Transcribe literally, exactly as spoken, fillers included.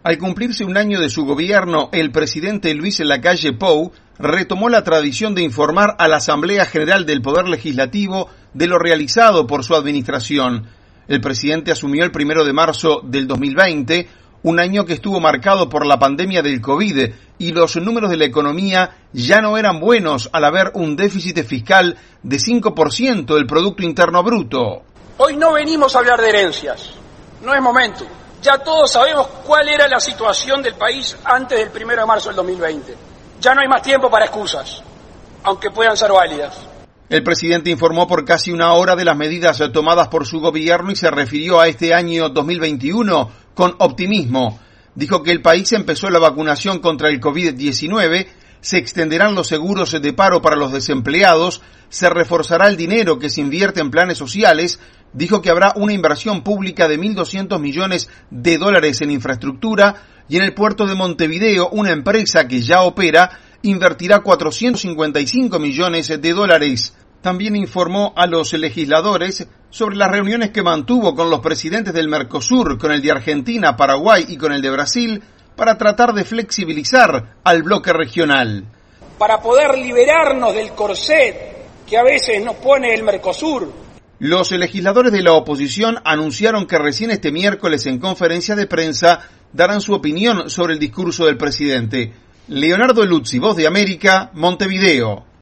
Al cumplirse un año de su gobierno, el presidente Luis Lacalle Pou retomó la tradición de informar a la Asamblea General del Poder Legislativo de lo realizado por su administración. El presidente asumió el primero de marzo del dos mil veinte, un año que estuvo marcado por la pandemia del COVID, y los números de la economía ya no eran buenos al haber un déficit fiscal de cinco por ciento del Producto Interno Bruto. Hoy no venimos a hablar de herencias, no es momento. Ya todos sabemos cuál era la situación del país antes del primero de marzo del dos mil veinte. Ya no hay más tiempo para excusas, aunque puedan ser válidas. El presidente informó por casi una hora de las medidas tomadas por su gobierno y se refirió a este año dos mil veintiuno con optimismo. Dijo que el país empezó la vacunación contra el COVID diecinueve, se extenderán los seguros de paro para los desempleados, se reforzará el dinero que se invierte en planes sociales. Dijo que habrá una inversión pública de mil doscientos millones de dólares en infraestructura y en el puerto de Montevideo una empresa que ya opera invertirá cuatrocientos cincuenta y cinco millones de dólares. También informó a los legisladores sobre las reuniones que mantuvo con los presidentes del Mercosur, con el de Argentina, Paraguay y con el de Brasil, para tratar de flexibilizar al bloque regional. Para poder liberarnos del corset que a veces nos pone el Mercosur. Los legisladores de la oposición anunciaron que recién este miércoles en conferencia de prensa darán su opinión sobre el discurso del presidente. Leonardo Luzzi, Voz de América, Montevideo.